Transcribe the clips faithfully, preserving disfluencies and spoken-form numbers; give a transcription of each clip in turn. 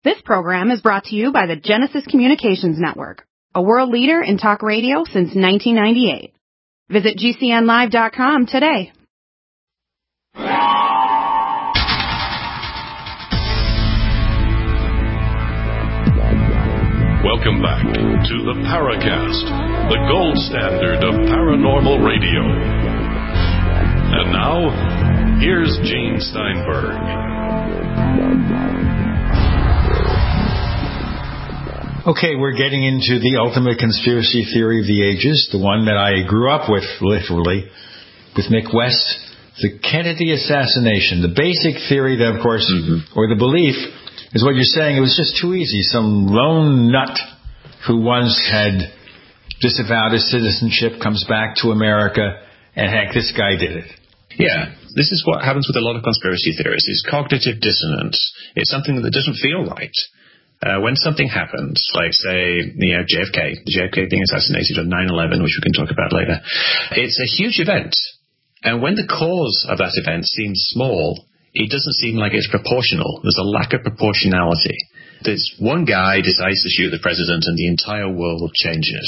This program is brought to you by the Genesis Communications Network, a world leader in talk radio since nineteen ninety-eight. Visit G C N live dot com today. Welcome back to the Paracast, the gold standard of paranormal radio. And now, here's Gene Steinberg. Okay, we're getting into the ultimate conspiracy theory of the ages, the one that I grew up with, literally, with Mick West, the Kennedy assassination. The basic theory, that, of course, mm-hmm. or the belief, is what you're saying. It was just too easy. Some lone nut who once had disavowed his citizenship comes back to America, and heck, this guy did it. Yeah, this is what happens with a lot of conspiracy theories. It's cognitive dissonance. It's something that doesn't feel right. Uh, when something happens, like, say, you know, J F K, J F K being assassinated on nine eleven, which we can talk about later, it's a huge event. And when the cause of that event seems small, it doesn't seem like it's proportional. There's a lack of proportionality. There's one guy decides to shoot the president and the entire world changes.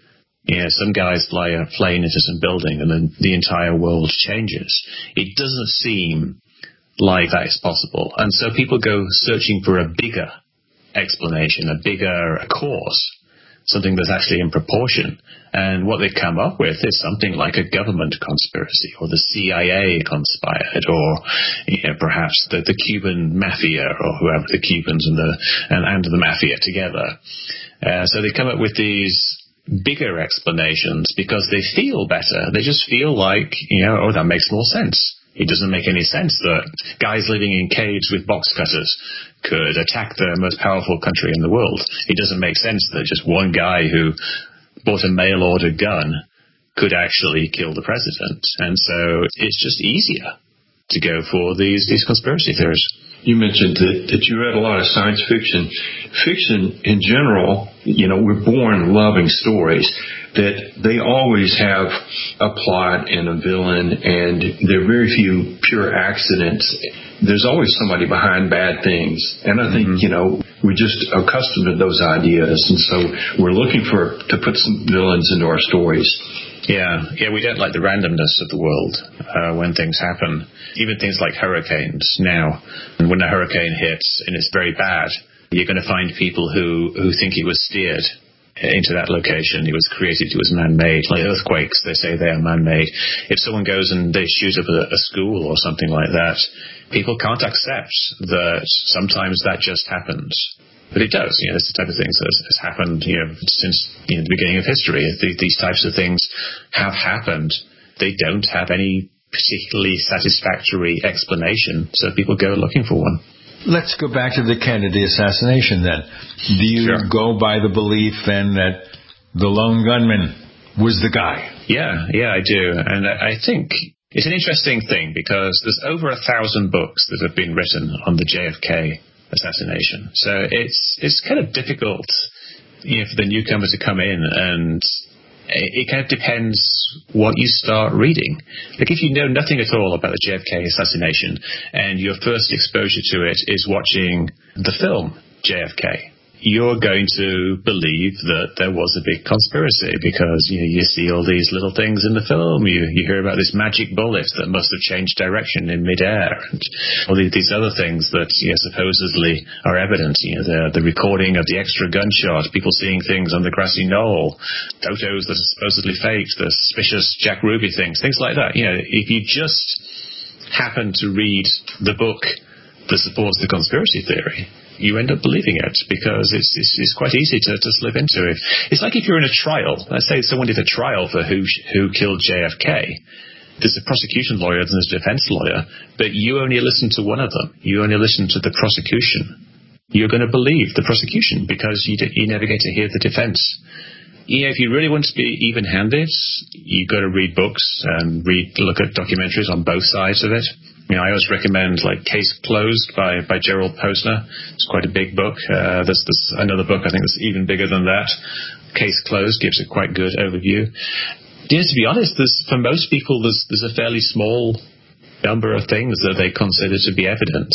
You know, some guys fly a plane into some building and then the entire world changes. It doesn't seem like that is possible. And so people go searching for a bigger explanation, a bigger cause, something that's actually in proportion. And what they come up with is something like a government conspiracy, or the C I A conspired, or you know, perhaps the, the Cuban mafia, or whoever, the Cubans and the and, and the mafia together. Uh, so they come up with these bigger explanations because they feel better. They just feel like, you know, oh, that makes more sense. It doesn't make any sense that guys living in caves with box cutters could attack the most powerful country in the world. It doesn't make sense that just one guy who bought a mail-order gun could actually kill the president. And so it's just easier to go for these, these conspiracy theories. You mentioned that, that you read a lot of science fiction. Fiction in general, you know, we're born loving stories, that they always have a plot and a villain, and there are very few pure accidents. There's always somebody behind bad things. And I think, mm-hmm. you know, we're just accustomed to those ideas. And so we're looking for to put some villains into our stories. Yeah, yeah, we don't like the randomness of the world uh, when things happen. Even things like hurricanes now. And when a hurricane hits and it's very bad, you're going to find people who, who think it was steered into that location. It was created, it was man-made. Like earthquakes, they say they are man-made. If someone goes and they shoot up a, a school or something like that, people can't accept that sometimes that just happens. But it does. You know, it's the type of things that has happened, you know, since you know, the beginning of history. These types of things have happened. They don't have any particularly satisfactory explanation, so people go looking for one. Let's go back to the Kennedy assassination then. Do you sure. go by the belief then that the lone gunman was the guy? Yeah, yeah, I do. And I think it's an interesting thing because there's over a thousand books that have been written on the J F K assassination. So it's it's kind of difficult, you know, for the newcomer to come in, and it, it kind of depends what you start reading. Like if you know nothing at all about the J F K assassination and your first exposure to it is watching the film J F K, you're going to believe that there was a big conspiracy because you know, you see all these little things in the film. You, you hear about this magic bullet that must have changed direction in midair, and all these other things that you know, supposedly are evident. You know, the, the recording of the extra gunshot, people seeing things on the grassy knoll, photos that are supposedly faked, the suspicious Jack Ruby things, things like that. You know, if you just happen to read the book that supports the conspiracy theory, you end up believing it because it's, it's, it's quite easy to, to slip into it. It's like if you're in a trial. Let's say someone did a trial for who who killed J F K. There's a prosecution lawyer and there's a defense lawyer, but you only listen to one of them. You only listen to the prosecution. You're going to believe the prosecution because you, you never get to hear the defense. You know, if you really want to be even-handed, you've got to read books and read, look at documentaries on both sides of it. You know, I always recommend like Case Closed by, by Gerald Posner. It's quite a big book. Uh, there's, there's another book I think that's even bigger than that. Case Closed gives a quite good overview. You know, to be honest, there's, for most people, there's, there's a fairly small number of things that they consider to be evidence.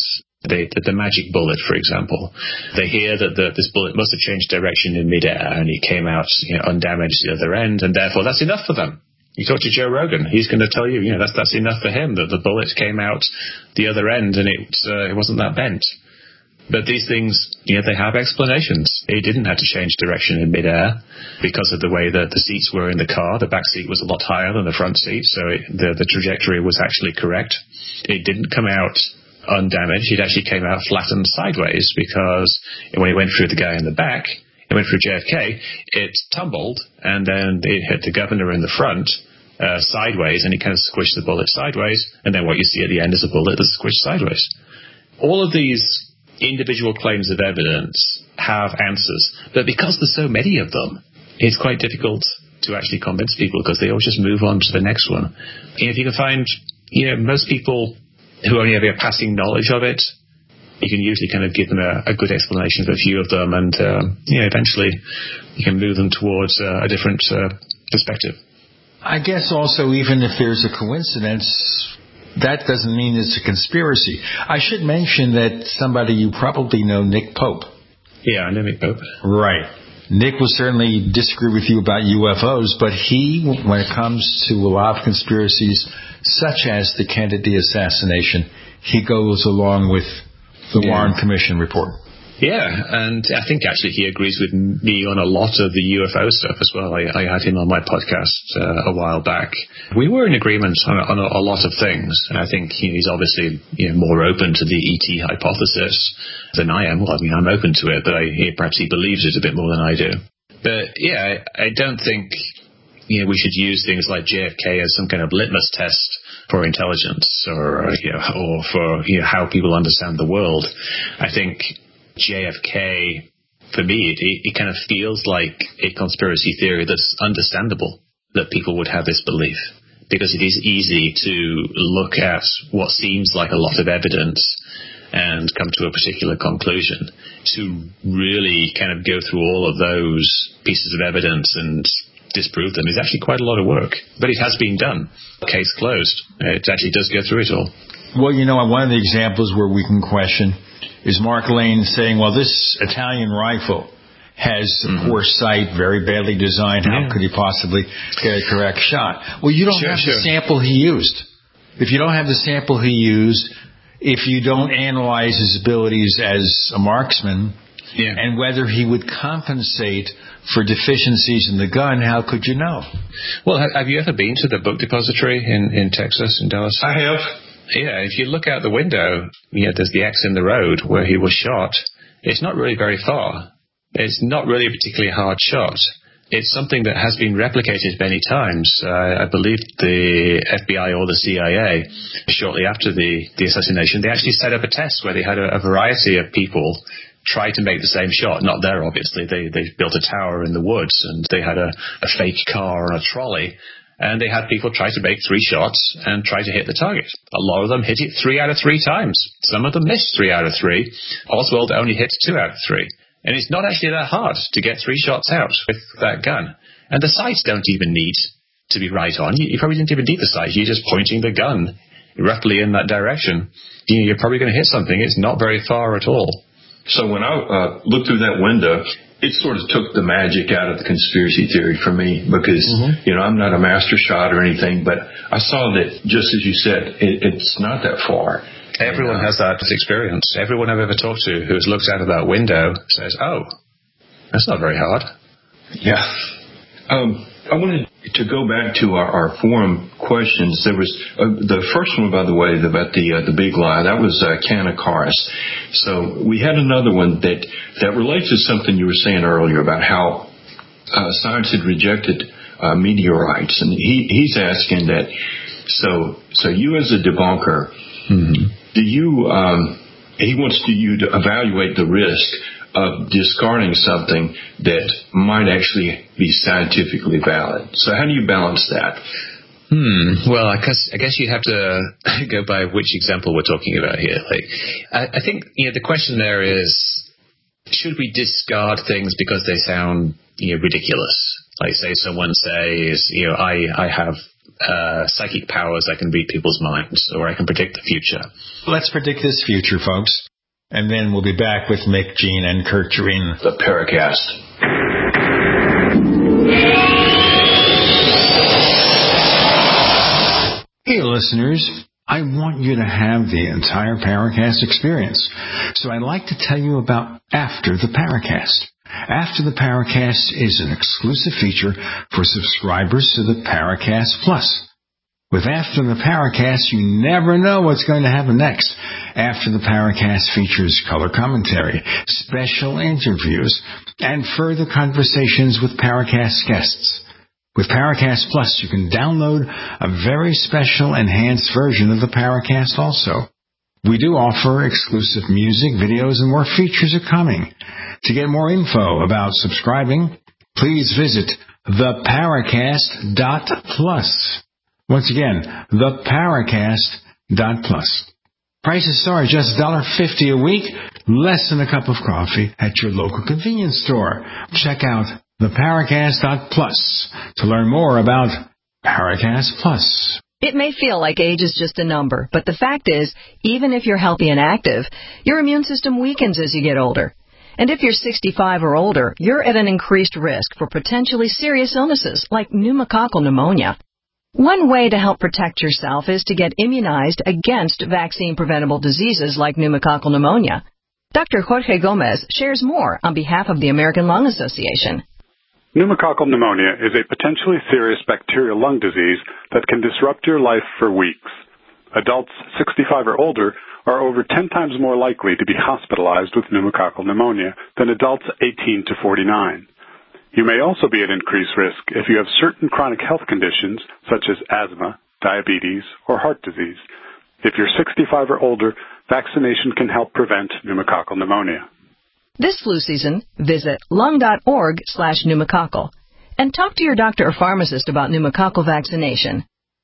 The, the, the magic bullet, for example. They hear that the, this bullet must have changed direction in midair and it came out, you know, undamaged the other end, and therefore that's enough for them. You talk to Joe Rogan, he's going to tell you, you know, that's that's enough for him, that the bullet came out the other end and it uh, it wasn't that bent. But these things, you know, they have explanations. It didn't have to change direction in midair because of the way that the seats were in the car. The back seat was a lot higher than the front seat, so it, the the trajectory was actually correct. It didn't come out undamaged. It actually came out flattened sideways because when it went through the guy in the back, it went through J F K, it tumbled and then it hit the governor in the front uh, sideways, and it kind of squished the bullet sideways, and then what you see at the end is a bullet that's squished sideways. All of these individual claims of evidence have answers, but because there's so many of them, it's quite difficult to actually convince people because they always just move on to the next one. And if you can find, you know, most people who only have a passing knowledge of it, you can usually kind of give them a, a good explanation of a few of them, and um, you know, eventually you can move them towards uh, a different uh, perspective. I guess also, even if there's a coincidence, that doesn't mean it's a conspiracy. I should mention that somebody you probably know, Nick Pope. Yeah, I know Nick Pope. Right. Nick will certainly disagree with you about U F Os, but he, when it comes to a lot of conspiracies, such as the Kennedy assassination, he goes along with the yeah. Warren Commission report. Yeah, and I think actually he agrees with me on a lot of the U F O stuff as well. I, I had him on my podcast uh, a while back. We were in agreement on, a, on a, a lot of things, and I think he's obviously, you know, more open to the E T hypothesis than I am. Well, I mean, I'm open to it, but I, perhaps he believes it a bit more than I do. But yeah, I, I don't think, you know, we should use things like J F K as some kind of litmus test for intelligence, or you know, or for, you know, how people understand the world. I think J F K, for me, it, it kind of feels like a conspiracy theory that's understandable, that people would have this belief, because it is easy to look at what seems like a lot of evidence and come to a particular conclusion. To really kind of go through all of those pieces of evidence and disprove them is actually quite a lot of work, but it has been done. Case closed. It actually does go through it all. Well, you know, one of the examples where we can question is Mark Lane saying, well, this Italian rifle has a mm-hmm. poor sight, very badly designed. How yeah. could he possibly get a correct shot? Well, you don't sure, have sure. the sample he used. If you don't have the sample he used, if you don't analyze his abilities as a marksman, yeah. and whether he would compensate for deficiencies in the gun, how could you know? Well, have you ever been to the book depository in, in Texas, in Dallas? I have. Yeah, if you look out the window, you know, there's the X in the road where he was shot. It's not really very far. It's not really a particularly hard shot. It's something that has been replicated many times. Uh, I believe the F B I or the C I A, shortly after the, the assassination, they actually set up a test where they had a, a variety of people try to make the same shot. Not there, obviously. They they built a tower in the woods, and they had a, a fake car and a trolley. And they had people try to make three shots and try to hit the target. A lot of them hit it three out of three times. Some of them missed three out of three. Oswald only hit two out of three. And it's not actually that hard to get three shots out with that gun. And the sights don't even need to be right on. You, you probably didn't even need the sights. You're just pointing the gun roughly in that direction. You know, you're probably going to hit something. It's not very far at all. So when I uh, looked through that window, it sort of took the magic out of the conspiracy theory for me, because, mm-hmm. you know, I'm not a master shot or anything, but I saw that, just as you said, it, it's not that far. Everyone and, uh, has that experience. Everyone I've ever talked to who's looked out of that window says, oh, that's not very hard. Yeah. Um, I wanted to go back to our, our forum questions. There was uh, the first one, by the way, about the uh, the big lie. That was uh, Kanakaris. So we had another one that that relates to something you were saying earlier about how uh, science had rejected uh, meteorites, and he he's asking that. So so you as a debunker, mm-hmm. do you? Um, he wants to, you to evaluate the risk of discarding something that might actually be scientifically valid. So how do you balance that? Hmm. Well, I guess I guess you have to go by which example we're talking about here. Like, I, I think, you know, the question there is, should we discard things because they sound, you know, ridiculous? Like, say someone says, you know, I I have uh, psychic powers, I can read people's minds, or I can predict the future. Let's predict this future, folks. And then we'll be back with Mick, Gene, and Kurt Turin. The Paracast. Hey, listeners. I want you to have the entire Paracast experience. So I'd like to tell you about After the Paracast. After the Paracast is an exclusive feature for subscribers to the Paracast Plus. With After the Paracast, you never know what's going to happen next. After the Paracast features color commentary, special interviews, and further conversations with Paracast guests. With Paracast Plus, you can download a very special enhanced version of the Paracast also. We do offer exclusive music, videos, and more features are coming. To get more info about subscribing, please visit the paracast dot plus. Once again, the paracast dot plus. Prices start just one dollar fifty a week, less than a cup of coffee at your local convenience store. Check out the paracast dot plus to learn more about Paracast Plus. It may feel like age is just a number, but the fact is, even if you're healthy and active, your immune system weakens as you get older. And if you're sixty-five or older, you're at an increased risk for potentially serious illnesses like pneumococcal pneumonia. One way to help protect yourself is to get immunized against vaccine-preventable diseases like pneumococcal pneumonia. Doctor Jorge Gomez shares more on behalf of the American Lung Association. Pneumococcal pneumonia is a potentially serious bacterial lung disease that can disrupt your life for weeks. Adults sixty-five or older are over ten times more likely to be hospitalized with pneumococcal pneumonia than adults eighteen to forty-nine. You may also be at increased risk if you have certain chronic health conditions such as asthma, diabetes, or heart disease. If you're sixty-five or older, vaccination can help prevent pneumococcal pneumonia. This flu season, visit lung.org slash pneumococcal and talk to your doctor or pharmacist about pneumococcal vaccination.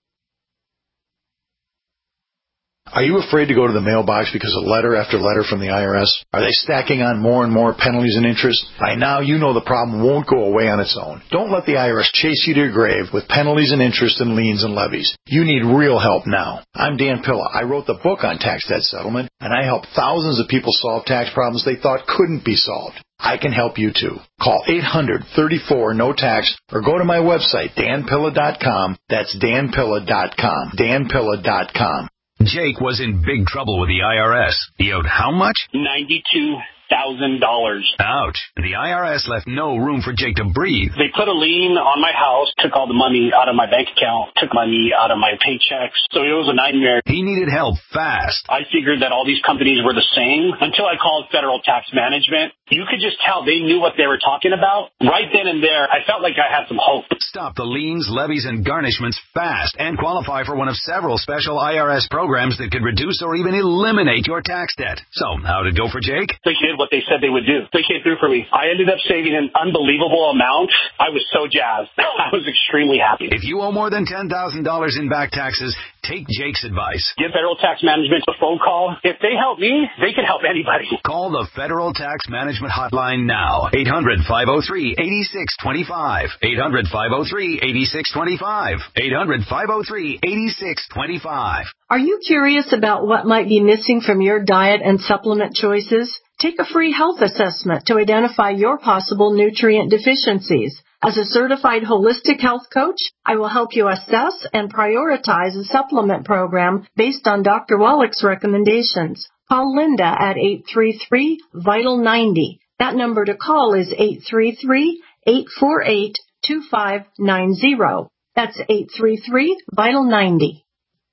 Are you afraid to go to the mailbox because of letter after letter from the I R S? Are they stacking on more and more penalties and interest? By now, you know the problem won't go away on its own. Don't let the I R S chase you to your grave with penalties and interest and liens and levies. You need real help now. I'm Dan Pilla. I wrote the book on tax debt settlement, and I help thousands of people solve tax problems they thought couldn't be solved. I can help you too. Call eight hundred, thirty-four, no tax or go to my website, dan pilla dot com. That's dan pilla dot com. dan pilla dot com. Jake was in big trouble with the I R S. He owed how much? ninety-two thousand dollars. Ouch. The I R S left no room for Jake to breathe. They put a lien on my house, took all the money out of my bank account, took money out of my paychecks. So it was a nightmare. He needed help fast. I figured that all these companies were the same until I called Federal Tax Management. You could just tell they knew what they were talking about. Right then and there, I felt like I had some hope. Stop the liens, levies, and garnishments fast and qualify for one of several special I R S programs that could reduce or even eliminate your tax debt. So, how'd it go for Jake? They did what they said they would do. They came through for me. I ended up saving an unbelievable amount. I was so jazzed. I was extremely happy. If you owe more than ten thousand dollars in back taxes, take Jake's advice. Give Federal Tax Management a phone call. If they help me, they can help anybody. Call the Federal Tax Management Hotline now. eight hundred, five oh three, eight six two five. eight hundred, five oh three, eight six two five. eight hundred, five oh three, eight six two five. Are you curious about what might be missing from your diet and supplement choices? Take a free health assessment to identify your possible nutrient deficiencies. As a certified holistic health coach, I will help you assess and prioritize a supplement program based on Doctor Wallach's recommendations. Call Linda at eight three three, vital ninety. That number to call is eight three three, eight four eight, two five nine zero. That's eight three three, vital ninety.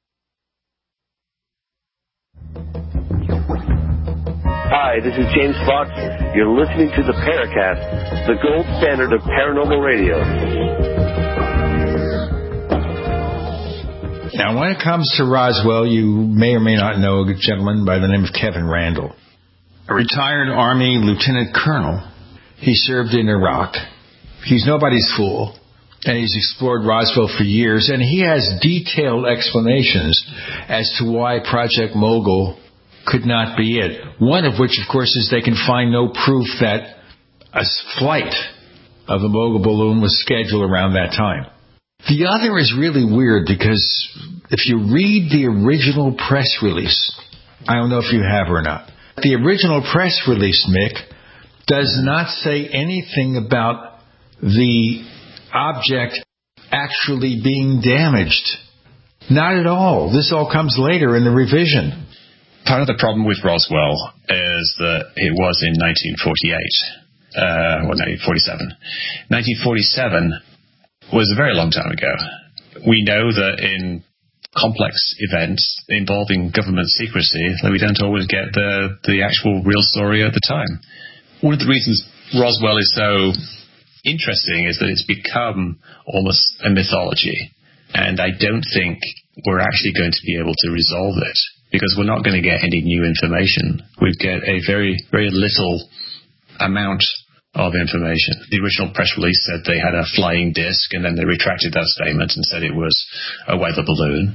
Hi, this is James Fox. You're listening to the Paracast, the gold standard of paranormal radio. Now, when it comes to Roswell, you may or may not know a gentleman by the name of Kevin Randle. A retired Army lieutenant colonel. He served in Iraq. He's nobody's fool. And he's explored Roswell for years. And he has detailed explanations as to why Project Mogul could not be it. One of which, of course, is they can find no proof that a flight of the Mogul balloon was scheduled around that time. The other is really weird because if you read the original press release, I don't know if you have or not, The original press release, Mick, does not say anything about the object actually being damaged. Not at all. This all comes later in the revision. Part of the problem with Roswell is that it was in nineteen forty-eight, uh, or nineteen forty-seven. nineteen forty-seven was a very long time ago. We know that in complex events involving government secrecy, that we don't always get the, the actual real story at the time. One of the reasons Roswell is so interesting is that it's become almost a mythology. And I don't think we're actually going to be able to resolve it, because we're not going to get any new information. We get a very, very little amount of information. The original press release said they had a flying disc, and then they retracted that statement and said it was a weather balloon.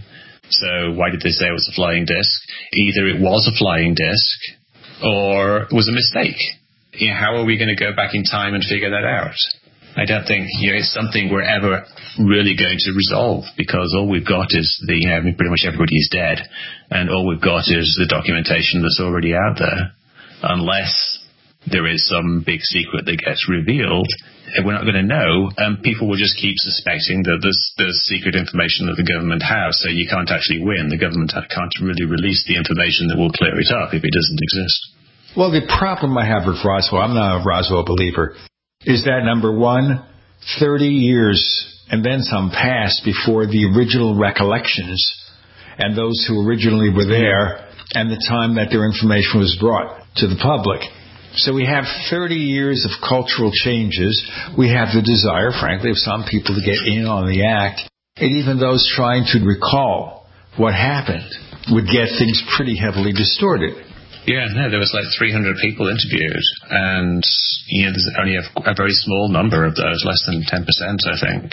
So why did they say it was a flying disc? Either it was a flying disc or it was a mistake. You know, how are we going to go back in time and figure that out? I don't think, you know, it's something we're ever really going to resolve, because all we've got is the, you know, pretty much everybody is dead, and all we've got is the documentation that's already out there. Unless there is some big secret that gets revealed, we're not going to know, and people will just keep suspecting that there's, there's secret information that the government has, so you can't actually win. The government can't really release the information that will clear it up if it doesn't exist. Well, the problem I have with Roswell, I'm not a Roswell believer, is that, number one, thirty years and then some passed before the original recollections and those who originally were there and the time that their information was brought to the public. So we have thirty years of cultural changes. We have the desire, frankly, of some people to get in on the act. And even those trying to recall what happened would get things pretty heavily distorted. Yeah, no, there was like three hundred people interviewed, and you know, there's only a, a very small number of those, less than ten percent, I think,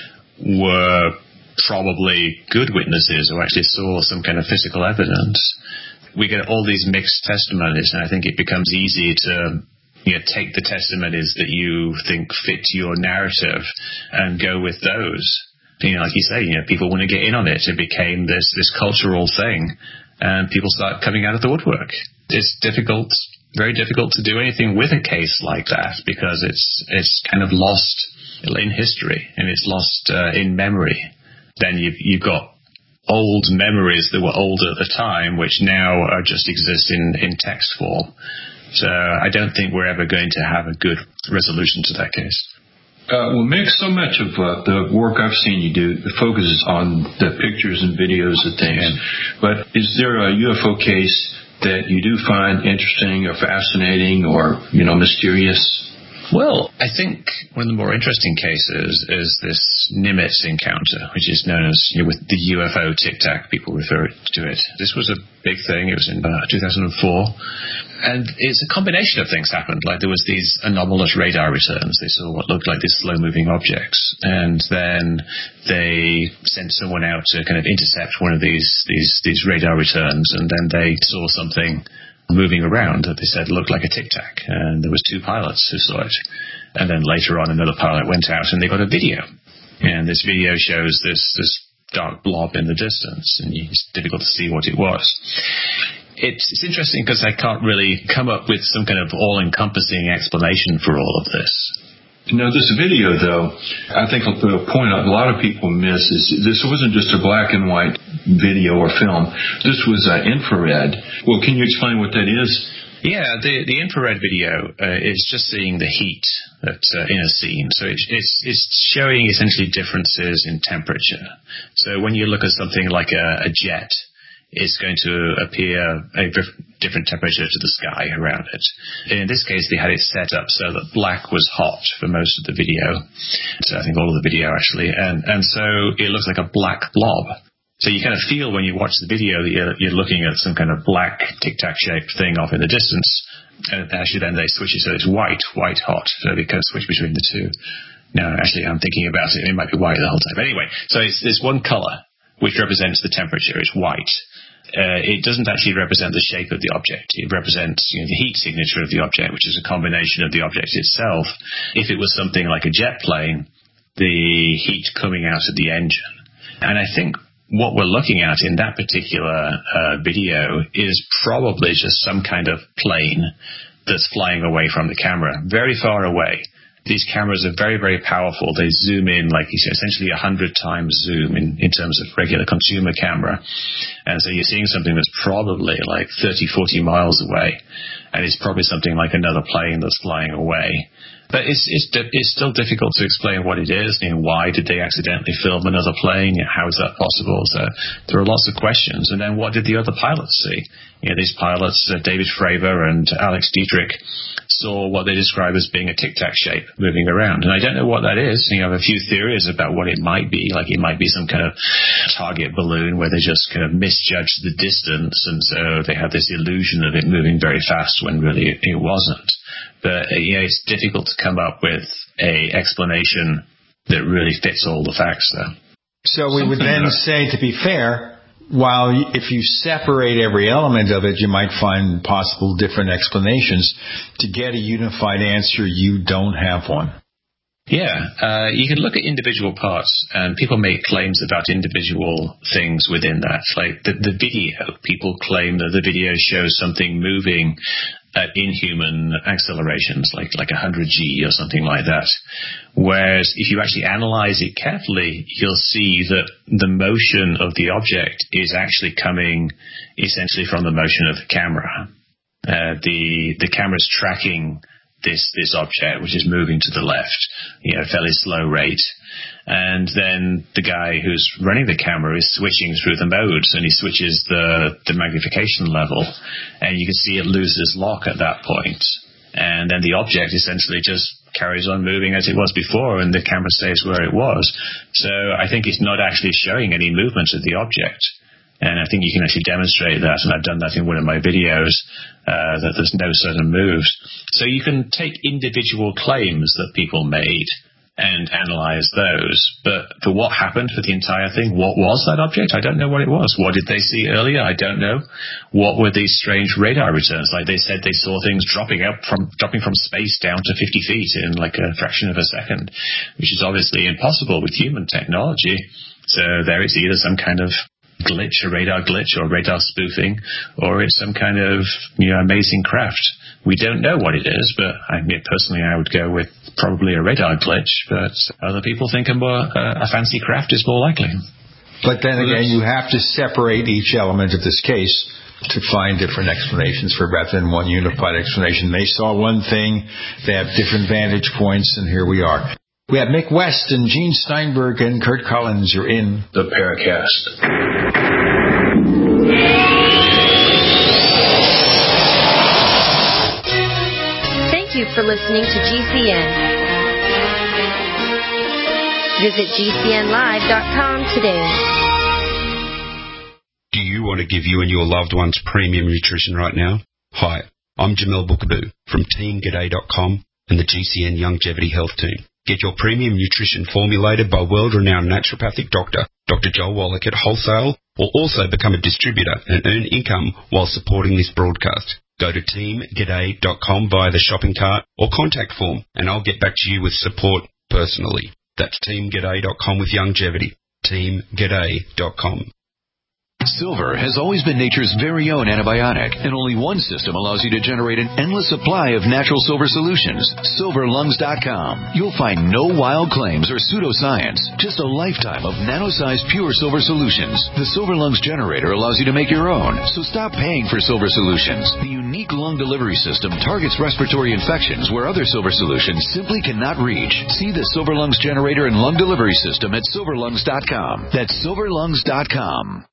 were probably good witnesses who actually saw some kind of physical evidence. We get all these mixed testimonies, and I think it becomes easy to, you know, take the testimonies that you think fit your narrative and go with those. You know, like you say, you know, people want to get in on it. It became this this cultural thing, and people start coming out of the woodwork. It's difficult, very difficult to do anything with a case like that, because it's it's kind of lost in history, and it's lost uh, in memory. Then you've, you've got old memories that were older at the time, which now are just exist in, in text form. So I don't think we're ever going to have a good resolution to that case. Uh, well, Mick, so much of uh, the work I've seen you do focuses on the pictures and videos of things. Yeah. But is there a U F O case that you do find interesting or fascinating or, you know, mysterious? Well, I think one of the more interesting cases is this Nimitz encounter, which is known as, you know, with the U F O Tic Tac, people refer to it. This was a big thing. It was in uh, two thousand four. And it's a combination of things happened. Like there was these anomalous radar returns. They saw what looked like these slow-moving objects. And then they sent someone out to kind of intercept one of these, these, these radar returns. And then they saw something moving around that they said looked like a Tic Tac, and there was two pilots who saw it. And then later on, another pilot went out and they got a video, and this video shows this this dark blob in the distance, and it's difficult to see what it was. It's, it's interesting because I can't really come up with some kind of all-encompassing explanation for all of this. Now, this video, though, I think the point a lot of people miss is this wasn't just a black and white video or film. This was uh, infrared. Well, can you explain what that is? Yeah, the the infrared video uh, is just seeing the heat that, uh, in a scene. So it, it's it's showing essentially differences in temperature. So when you look at something like a, a jet, it's going to appear a different temperature to the sky around it. In this case, they had it set up so that black was hot for most of the video. So I think all of the video, actually. And, and so it looks like a black blob. So you kind of feel when you watch the video that you're, you're looking at some kind of black tic-tac-shaped thing off in the distance. And actually then they switch it so it's white, white hot. So they can switch between the two. No, actually, I'm thinking about it. It might be white the whole time. But anyway, so it's this one color which represents the temperature. It's white. Uh, it doesn't actually represent the shape of the object. It represents, you know, the heat signature of the object, which is a combination of the object itself. If it was something like a jet plane, the heat coming out of the engine. And I think what we're looking at in that particular uh, video is probably just some kind of plane that's flying away from the camera, very far away. These cameras are very, very powerful. They zoom in like essentially a hundred times zoom in, in terms of regular consumer camera. And so you're seeing something that's probably like thirty, forty miles away. And it's probably something like another plane that's flying away. But it's, it's, it's still difficult to explain what it is. You know, why did they accidentally film another plane? You know, how is that possible? So there are lots of questions. And then what did the other pilots see? You know, these pilots, uh, David Fravor and Alex Dietrich, saw what they describe as being a tic-tac shape moving around. And I don't know what that is. You know, I have a few theories about what it might be. Like it might be some kind of target balloon where they just kind of misjudged the distance. And so they had this illusion of it moving very fast when really it, it wasn't. But, uh, you know, it's difficult to come up with a explanation that really fits all the facts there. So we Something would then like say, to be fair, while if you separate every element of it, you might find possible different explanations. To get a unified answer, you don't have one. Yeah, uh, you can look at individual parts, and people make claims about individual things within that. Like the, the video, people claim that the video shows something moving at inhuman accelerations, like like one hundred G or something like that. Whereas if you actually analyze it carefully, you'll see that the motion of the object is actually coming essentially from the motion of the camera. Uh, the the camera's tracking this this object, which is moving to the left, you know, fairly slow rate. And then the guy who's running the camera is switching through the modes, and he switches the, the magnification level, and you can see it loses lock at that point. And then the object essentially just carries on moving as it was before, and the camera stays where it was. So I think it's not actually showing any movement of the object. And I think you can actually demonstrate that, and I've done that in one of my videos, uh, that there's no sudden moves. So you can take individual claims that people made and analyze those. But for what happened for the entire thing, what was that object? I don't know what it was. What did they see earlier? I don't know. What were these strange radar returns? Like they said they saw things dropping out from dropping from space down to fifty feet in like a fraction of a second, which is obviously impossible with human technology. So there is either some kind of glitch, a radar glitch, or radar spoofing, or it's some kind of, you know, amazing craft. We don't know what it is, but I mean, personally, I would go with probably a radar glitch, but other people think a, more, uh, a fancy craft is more likely. But then again, you have to separate each element of this case to find different explanations for rather than one unified explanation. They saw one thing, they have different vantage points, and here we are. We have Mick West and Gene Steinberg and Kurt Collins. You're in the Paracast. Thank you for listening to G C N. Visit G C N live dot com today. Do you want to give you and your loved ones premium nutrition right now? Hi, I'm Jamel Bookaboo from Team G'day dot com and the G C N Longevity Health Team. Get your premium nutrition formulated by world-renowned naturopathic doctor, Doctor Joel Wallach at wholesale, or also become a distributor and earn income while supporting this broadcast. Go to Team G'day dot com via the shopping cart or contact form, and I'll get back to you with support personally. That's Team G'day dot com with longevity. Team G'day dot com. Silver has always been nature's very own antibiotic, and only one system allows you to generate an endless supply of natural silver solutions. Silver Lungs dot com. You'll find no wild claims or pseudoscience, just a lifetime of nano-sized pure silver solutions. The Silver Lungs generator allows you to make your own, so stop paying for silver solutions. The unique lung delivery system targets respiratory infections where other silver solutions simply cannot reach. See the Silver Lungs generator and lung delivery system at Silver Lungs dot com. That's Silver Lungs dot com.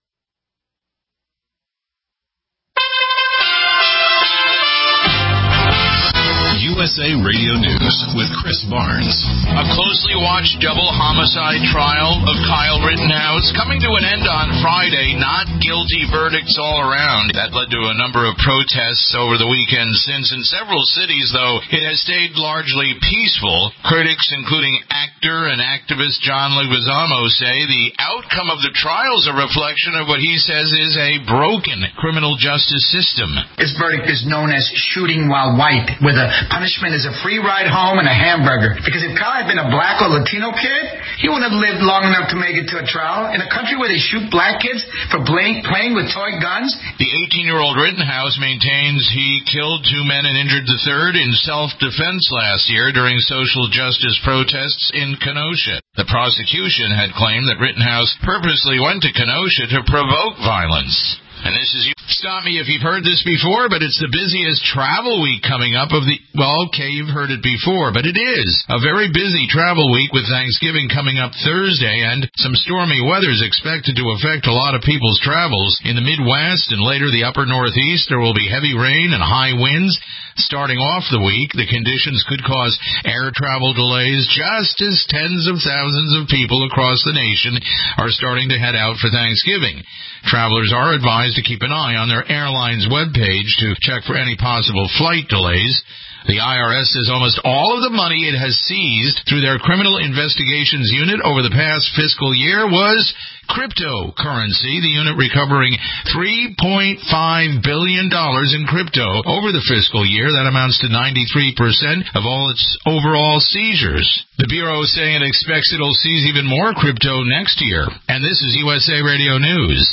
U S A Radio News with Chris Barnes. A closely watched double homicide trial of Kyle Rittenhouse coming to an end on Friday. Not guilty verdicts all around. That led to a number of protests over the weekend since in several cities, though, it has stayed largely peaceful. Critics, including actor and activist John Leguizamo, say the outcome of the trial is a reflection of what he says is a broken criminal justice system. This verdict is known as shooting while white, with a punishment punishment is a free ride home and a hamburger. Because if Kyle had been a black or Latino kid, he wouldn't have lived long enough to make it to a trial. In a country where they shoot black kids for playing, playing with toy guns. The eighteen-year-old Rittenhouse maintains he killed two men and injured the third in self-defense last year during social justice protests in Kenosha. The prosecution had claimed that Rittenhouse purposely went to Kenosha to provoke violence. And this is, you stop me if you've heard this before, but it's the busiest travel week coming up of the, well, okay, you've heard it before, but it is a very busy travel week with Thanksgiving coming up Thursday, and some stormy weather is expected to affect a lot of people's travels. In the Midwest and later the upper Northeast, there will be heavy rain and high winds. Starting off the week, the conditions could cause air travel delays just as tens of thousands of people across the nation are starting to head out for Thanksgiving. Travelers are advised to keep an eye on their airline's webpage to check for any possible flight delays. The I R S says almost all of the money it has seized through their Criminal Investigations Unit over the past fiscal year was cryptocurrency, the unit recovering three point five billion dollars in crypto over the fiscal year. That amounts to ninety-three percent of all its overall seizures. The Bureau is saying it expects it'll seize even more crypto next year. And this is U S A Radio News.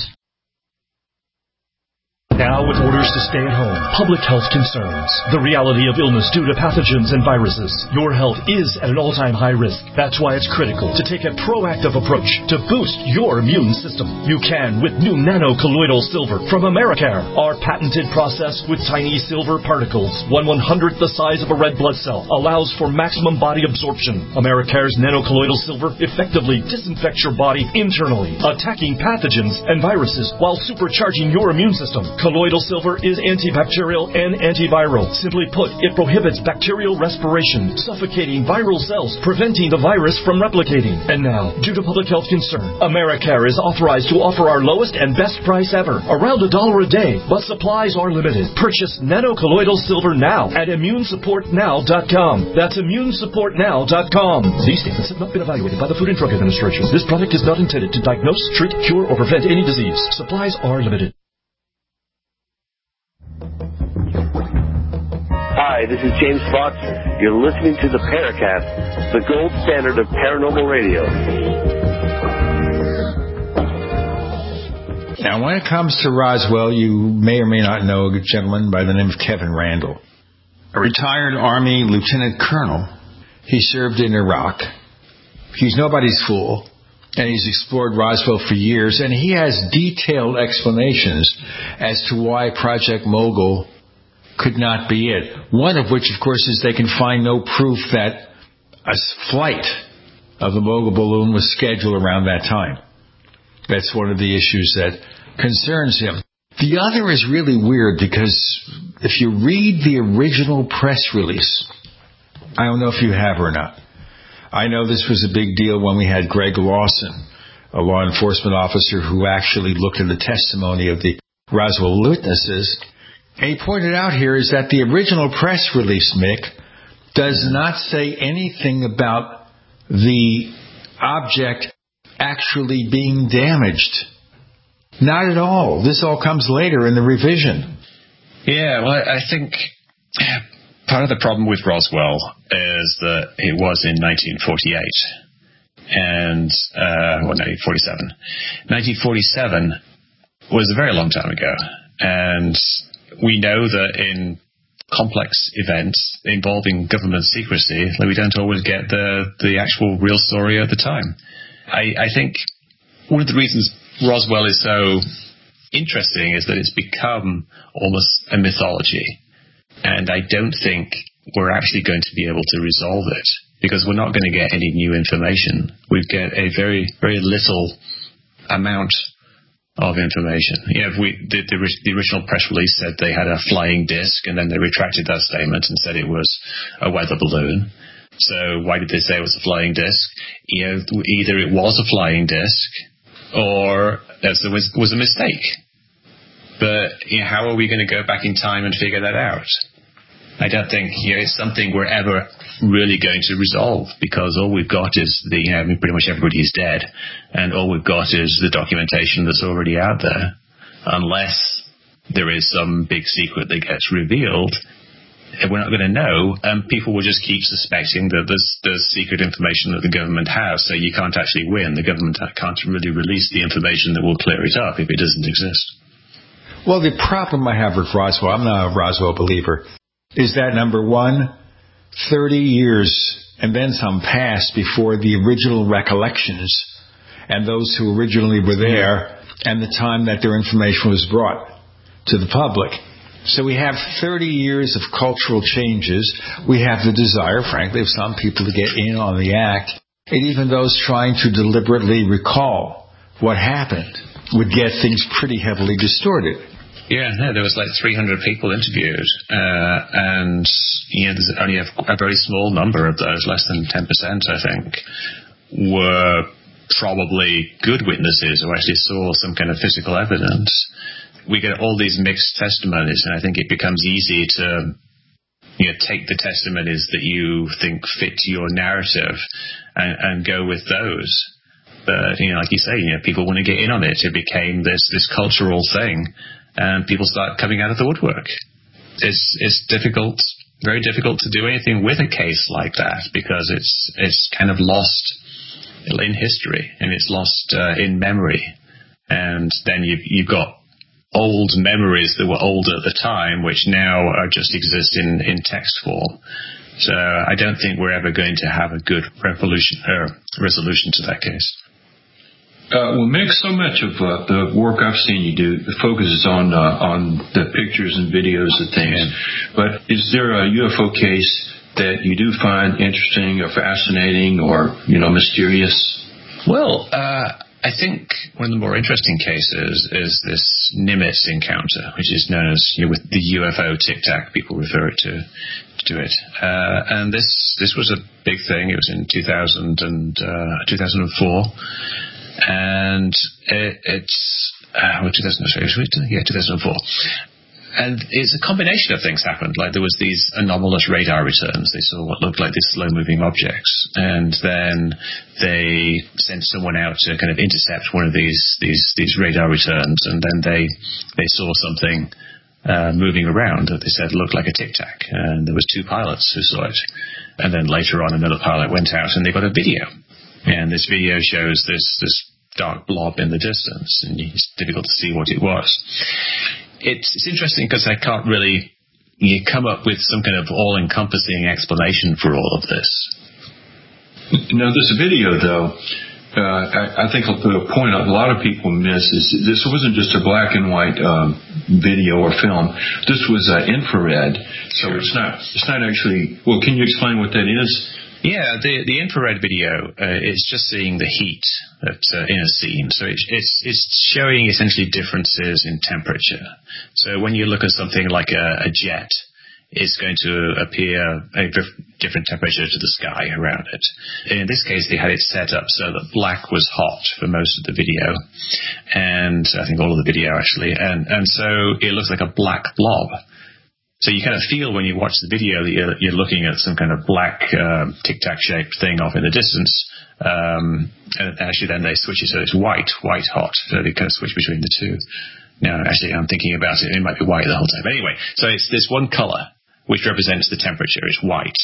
Now with orders to stay at home, public health concerns, the reality of illness due to pathogens and viruses, your health is at an all-time high risk. That's why it's critical to take a proactive approach to boost your immune system. You can with new nano-colloidal silver from Americare. Our patented process with tiny silver particles, one one-hundredth the size of a red blood cell, allows for maximum body absorption. Americare's nano-colloidal silver effectively disinfects your body internally, attacking pathogens and viruses while supercharging your immune system. Colloidal silver is antibacterial and antiviral. Simply put, it prohibits bacterial respiration, suffocating viral cells, preventing the virus from replicating. And now, due to public health concern, Americare is authorized to offer our lowest and best price ever, around a dollar a day, but supplies are limited. Purchase nano-colloidal silver now at immune support now dot com. That's immune support now dot com. These statements have not been evaluated by the Food and Drug Administration. This product is not intended to diagnose, treat, cure, or prevent any disease. Supplies are limited. Hi, this is James Fox. You're listening to the Paracast, the gold standard of paranormal radio. Now, when it comes to Roswell, you may or may not know a gentleman by the name of Kevin Randle, a retired Army lieutenant colonel. He served in Iraq. He's nobody's fool, and he's explored Roswell for years, and he has detailed explanations as to why Project Mogul could not be it. One of which, of course, is they can find no proof that a flight of the Mogul balloon was scheduled around that time. That's one of the issues that concerns him. The other is really weird because if you read the original press release, I don't know if you have or not. I know this was a big deal when we had Greg Lawson, a law enforcement officer who actually looked at the testimony of the Roswell witnesses. And he pointed out here is that the original press release, Mick, does not say anything about the object actually being damaged. Not at all. This all comes later in the revision. Yeah, well, I think part of the problem with Roswell is that it was in nineteen forty-eight. And, uh, well, nineteen forty-seven. nineteen forty-seven was a very long time ago. And we know that in complex events involving government secrecy, we don't always get the, the actual real story at the time. I, I think one of the reasons Roswell is so interesting is that it's become almost a mythology. And I don't think we're actually going to be able to resolve it because we're not going to get any new information. We get a very, very little amount of information. You know, if we the, the, the original press release said they had a flying disc, and then they retracted that statement and said it was a weather balloon. So why did they say it was a flying disc? You know, either it was a flying disc or there was, was a mistake. But you know, how are we going to go back in time and figure that out? I don't think you know, it's something we're ever really going to resolve because all we've got is the, you know, pretty much everybody is dead, and all we've got is the documentation that's already out there. Unless there is some big secret that gets revealed, we're not going to know, and people will just keep suspecting that there's, there's secret information that the government has, so you can't actually win. The government can't really release the information that will clear it up if it doesn't exist. Well, the problem I have with Roswell, I'm not a Roswell believer, is that, number one, thirty years and then some passed before the original recollections and those who originally were there and the time that their information was brought to the public. So we have thirty years of cultural changes. We have the desire, frankly, of some people to get in on the act. And even those trying to deliberately recall what happened would get things pretty heavily distorted. Yeah, no, there was like three hundred people interviewed, uh, and you know, there's only a, a very small number of those, less than ten percent, I think, were probably good witnesses who actually saw some kind of physical evidence. We get all these mixed testimonies, and I think it becomes easy to, you know, take the testimonies that you think fit your narrative and, and go with those. But, you know, like you say, you know, people want to get in on it. It became this, this cultural thing, and people start coming out of the woodwork. It's, it's difficult, very difficult to do anything with a case like that because it's, it's kind of lost in history and it's lost uh, in memory. And then you've, you've got old memories that were older at the time, which now are just exist in, in text form. So I don't think we're ever going to have a good revolution, uh, resolution to that case. Uh, well, Mick, so much of uh, the work I've seen you do focuses on uh, on the pictures and videos of things. Yeah. But is there a U F O case that you do find interesting or fascinating or, you know, mysterious? Well, uh, I think one of the more interesting cases is this Nimitz encounter, which is known as, you know, with the U F O Tic Tac, people refer it to, to it. Uh, and this this was a big thing. It was in two thousand and, uh, two thousand four. And it, it's, uh, well, two thousand, sorry, yeah, two thousand four. And it's a combination of things happened. Like there was these anomalous radar returns. They saw what looked like these slow-moving objects, and then they sent someone out to kind of intercept one of these these these radar returns, and then they they saw something uh, moving around that they said looked like a Tic Tac, and there was two pilots who saw it. And then later on, another pilot went out, and they got a video, and this video shows this this dark blob in the distance, and it's difficult to see what it was. It's, it's interesting because I can't really you come up with some kind of all-encompassing explanation for all of this. Now, this video, though, uh, I, I think the point a lot of people miss is this wasn't just a black and white um, video or film. This was uh, infrared, so it's not it's not actually. Well, can you explain what that is? Yeah, the the infrared video uh, is just seeing the heat at, uh, in a scene. So it's, it's it's showing essentially differences in temperature. So when you look at something like a, a jet, it's going to appear a different temperature to the sky around it. In this case, they had it set up so that black was hot for most of the video, and I think all of the video actually, and and so it looks like a black blob. So you kind of feel when you watch the video that you're, you're looking at some kind of black uh, tic-tac shaped thing off in the distance. Um, and actually then they switch it so it's white, white hot. So they kind of switch between the two. Now, actually, I'm thinking about it. It might be white the whole time. But anyway, so it's this one color which represents the temperature. It's white.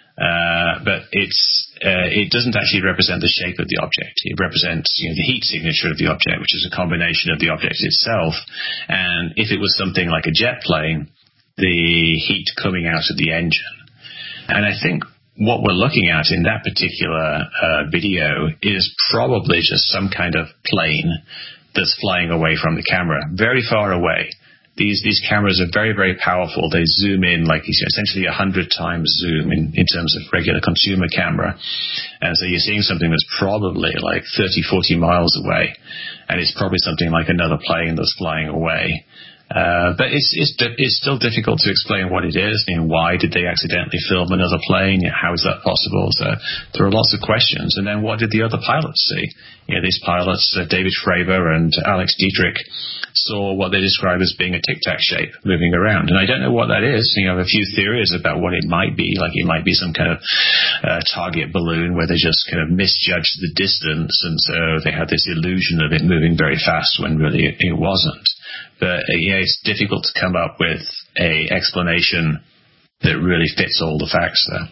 Uh, but it's uh, it doesn't actually represent the shape of the object. It represents, you know, the heat signature of the object, which is a combination of the object itself. And if it was something like a jet plane, the heat coming out of the engine. And I think what we're looking at in that particular uh, video is probably just some kind of plane that's flying away from the camera, very far away. These these cameras are very, very powerful. They zoom in like essentially a hundred times zoom in, in terms of regular consumer camera. And so you're seeing something that's probably like thirty, forty miles away. And it's probably something like another plane that's flying away. Uh, but it's, it's it's still difficult to explain what it is. You know, why did they accidentally film another plane? You know, how is that possible? So there are lots of questions. And then what did the other pilots see? You know, these pilots, uh, David Fravor and Alex Dietrich, saw what they describe as being a tic-tac shape moving around. And I don't know what that is. You know, I have a few theories about what it might be. Like it might be some kind of uh, target balloon where they just kind of misjudged the distance, and so they had this illusion of it moving very fast when really it, it wasn't. But uh, yeah, it's difficult to come up with a explanation that really fits all the facts there.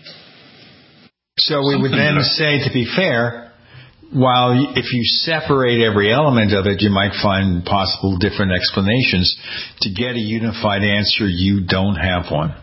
So we would then say, to be fair, while if you separate every element of it, you might find possible different explanations. To get a unified answer, you don't have one.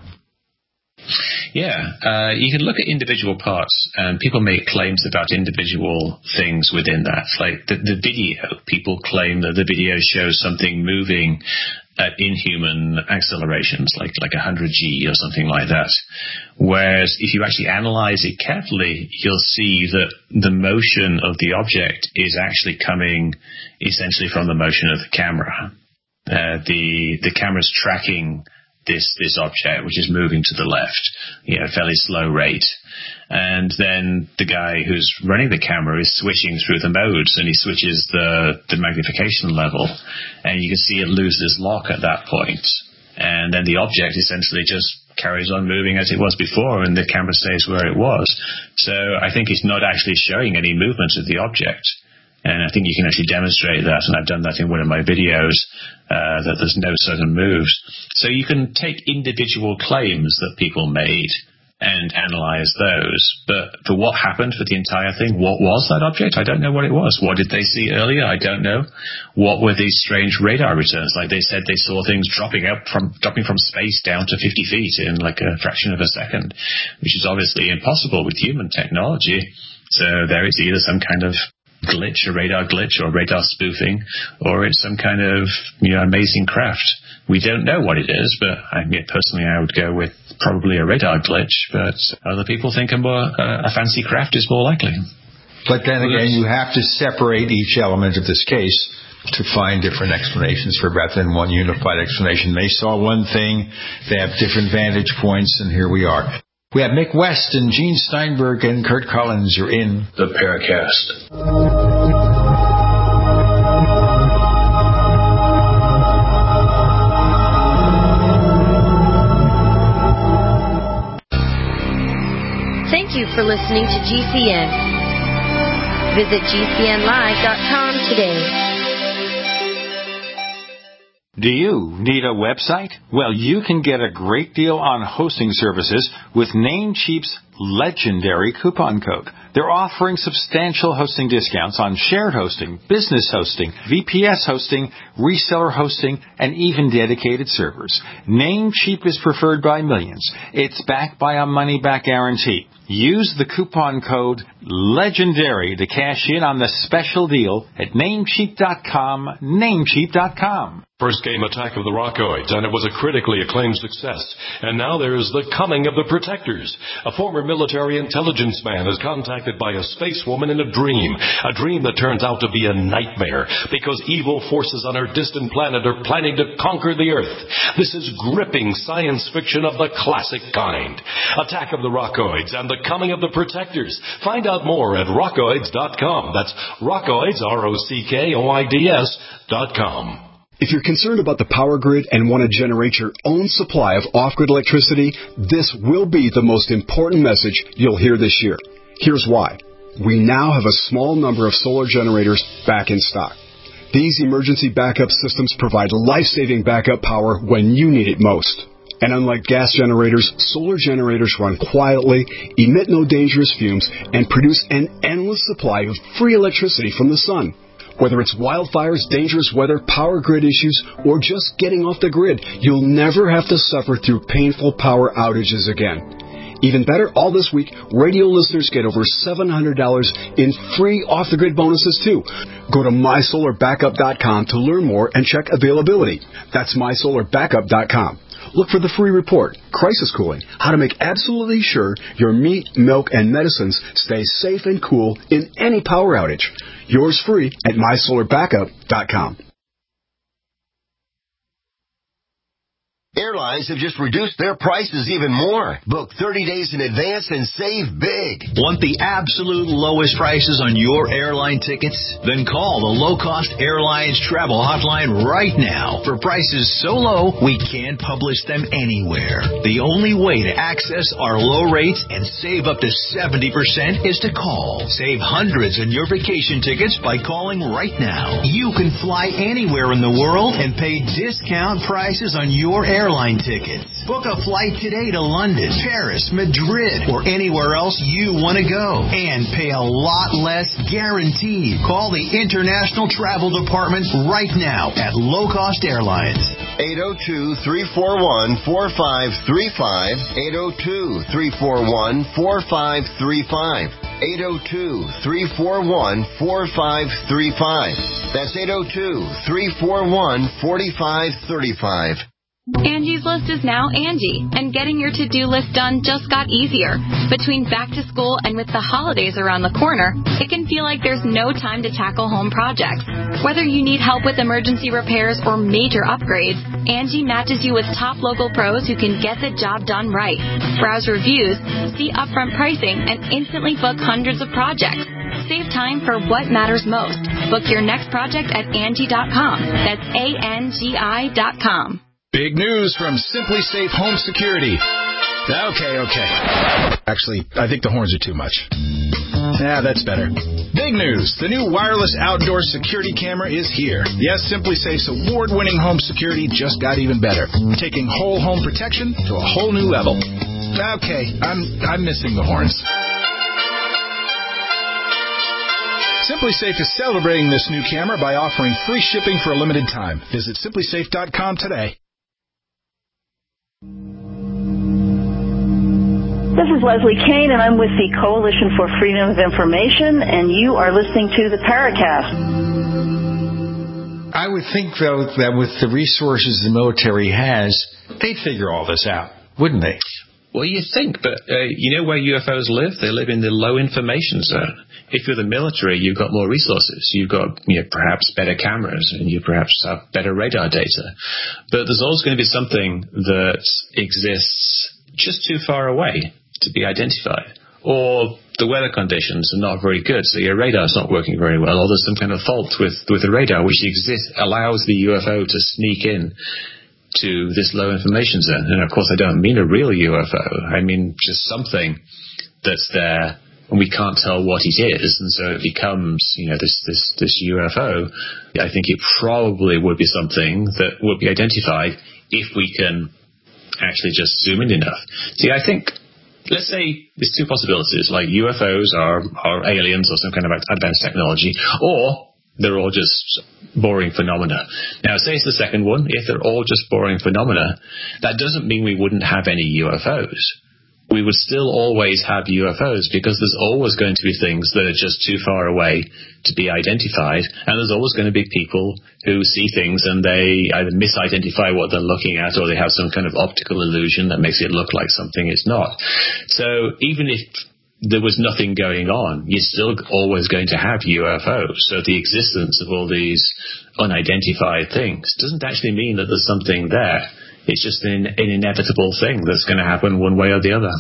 Yeah, uh, you can look at individual parts, and people make claims about individual things within that. Like the, the video, people claim that the video shows something moving at inhuman accelerations, like like one hundred G or something like that. Whereas if you actually analyze it carefully, you'll see that the motion of the object is actually coming essentially from the motion of the camera. Uh, the the camera's tracking this this object, which is moving to the left, you know, fairly slow rate. And then the guy who's running the camera is switching through the modes, and he switches the, the magnification level, and you can see it loses lock at that point. And then the object essentially just carries on moving as it was before, and the camera stays where it was. So I think it's not actually showing any movement of the object. And I think you can actually demonstrate that, and I've done that in one of my videos, uh, that there's no sudden moves. So you can take individual claims that people made and analyze those. But for what happened for the entire thing, what was that object? I don't know what it was. What did they see earlier? I don't know. What were these strange radar returns? Like they said they saw things dropping out from dropping from space down to fifty feet in like a fraction of a second, which is obviously impossible with human technology. So there is either some kind of glitch, a radar glitch, or radar spoofing, or it's some kind of, you know, amazing craft. We don't know what it is, but I mean, personally I would go with probably a radar glitch, but other people think a more uh, a fancy craft is more likely. But then again, you have to separate each element of this case to find different explanations for rather than one unified explanation. They saw one thing, they have different vantage points, and here we are. We have Mick West and Gene Steinberg and Kurt Collins. You're in the Paracast. Thank you for listening to G C N. Visit G C N live dot com today. Do you need a website? Well, you can get a great deal on hosting services with Namecheap's legendary coupon code. They're offering substantial hosting discounts on shared hosting, business hosting, V P S hosting, reseller hosting, and even dedicated servers. Namecheap is preferred by millions. It's backed by a money-back guarantee. Use the coupon code LEGENDARY to cash in on the special deal at namecheap dot com, namecheap dot com. First came Attack of the Rockoids, and it was a critically acclaimed success. And now there is The Coming of the Protectors. A former military intelligence man is contacted by a space woman in a dream, a dream that turns out to be a nightmare because evil forces on her distant planet are planning to conquer the Earth. This is gripping science fiction of the classic kind. Attack of the Rockoids and The Coming of the Protectors. Find out more at rockoids dot com. That's Rockoids, R O C K O I D S dot com. If you're concerned about the power grid and want to generate your own supply of off-grid electricity, this will be the most important message you'll hear this year. Here's why. We now have a small number of solar generators back in stock. These emergency backup systems provide life-saving backup power when you need it most. And unlike gas generators, solar generators run quietly, emit no dangerous fumes, and produce an endless supply of free electricity from the sun. Whether it's wildfires, dangerous weather, power grid issues, or just getting off the grid, you'll never have to suffer through painful power outages again. Even better, all this week, radio listeners get over seven hundred dollars in free off-the-grid bonuses, too. Go to my solar backup dot com to learn more and check availability. That's my solar backup dot com. Look for the free report, Crisis Cooling, how to make absolutely sure your meat, milk, and medicines stay safe and cool in any power outage. Yours free at my solar backup dot com. Airlines have just reduced their prices even more. Book thirty days in advance and save big. Want the absolute lowest prices on your airline tickets? Then call the Low Cost Airlines Travel Hotline right now. For prices so low, we can't publish them anywhere. The only way to access our low rates and save up to seventy percent is to call. Save hundreds on your vacation tickets by calling right now. You can fly anywhere in the world and pay discount prices on your airline airline tickets. Book a flight today to London, Paris, Madrid, or anywhere else you want to go. And pay a lot less guaranteed. Call the International Travel Department right now at Low Cost Airlines. eight oh two, three four one, four five three five. eight oh two, three four one, four five three five. eight oh two, three four one, four five three five. That's eight oh two, three four one, four five three five. Angie's List is now Angie, and getting your to-do list done just got easier. Between back to school and with the holidays around the corner, it can feel like there's no time to tackle home projects. Whether you need help with emergency repairs or major upgrades, Angie matches you with top local pros who can get the job done right. Browse reviews, see upfront pricing, and instantly book hundreds of projects. Save time for what matters most. Book your next project at Angie dot com. That's A N G I dot com. Big news from Simply Safe Home Security. Okay, okay. Actually, I think the horns are too much. Yeah, that's better. Big news. The new wireless outdoor security camera is here. Yes, Simply Safe's award-winning home security just got even better, taking whole home protection to a whole new level. Okay, I'm I'm missing the horns. Simply Safe is celebrating this new camera by offering free shipping for a limited time. Visit simply safe dot com today. This is Leslie Kane, and I'm with the Coalition for Freedom of Information, and you are listening to the Paracast. I would think, though, that with the resources the military has, they'd figure all this out, wouldn't they? Well, you think, but uh, you know where U F Os live? They live in the low information zone. If you're the military, you've got more resources. You've got, you know, perhaps better cameras, and you perhaps have better radar data. But there's always going to be something that exists just too far away to be identified. Or the weather conditions are not very good, so your radar's not working very well, or there's some kind of fault with, with the radar which exists, allows the U F O to sneak in to this low information zone. And of course, I don't mean a real U F O. I mean just something that's there and we can't tell what it is, and so it becomes, you know, this this this U F O. I think it probably would be something that would be identified if we can actually just zoom in enough. See, I think, let's say there's two possibilities, like U F Os are, are aliens or some kind of advanced technology, or they're all just boring phenomena. Now, say it's the second one. If they're all just boring phenomena, that doesn't mean we wouldn't have any U F Os. We would still always have U F Os because there's always going to be things that are just too far away to be identified, and there's always going to be people who see things and they either misidentify what they're looking at, or they have some kind of optical illusion that makes it look like something it's not. So even if there was nothing going on, you're still always going to have U F Os. So the existence of all these unidentified things doesn't actually mean that there's something there. It's just an, an inevitable thing that's going to happen one way or the other.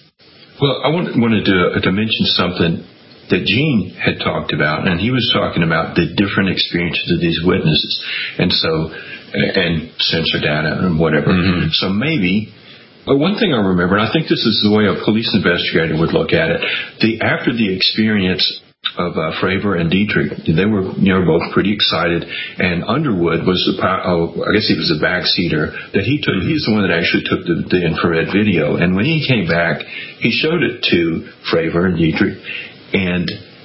Well, I wanted, wanted to, to mention something that Gene had talked about, and he was talking about the different experiences of these witnesses, and so, and sensor data and whatever. Mm-hmm. So maybe, but one thing I remember, and I think this is the way a police investigator would look at it, the after the experience of uh, Fravor and Dietrich, they were, you know, both pretty excited, and Underwood was the, oh, I guess he was the backseater that he took. He's the one that actually took the, the infrared video, and when he came back, he showed it to Fravor and Dietrich. And